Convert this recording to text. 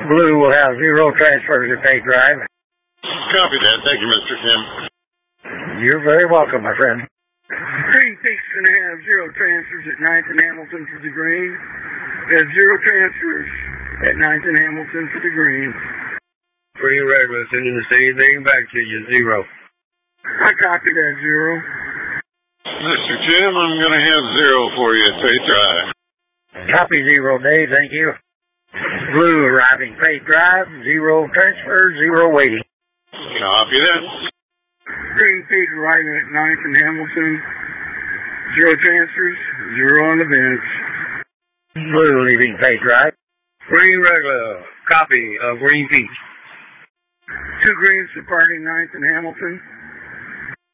Blue will have 0 transfers at Pay Drive. Copy that. Thank you, Mr. Kim. You're very welcome, my friend. Green Peak's going to have 0 transfers at 9th and Hamilton for the green. We have 0 transfers at 9th and Hamilton for the green. Green regular, sending the same thing back to you, 0. I copy that, 0. Mr. Kim, I'm going to have 0 for you at Pay Drive. Copy 0, Dave. Thank you. Blue arriving Pay Drive. 0 transfers, 0 waiting. Copy that. Green Peak arriving at 9th and Hamilton. 0 transfers, 0 on the bench. Blue leaving Pay Drive. Green regular, copy of Green Peak. 2 greens departing 9th and Hamilton.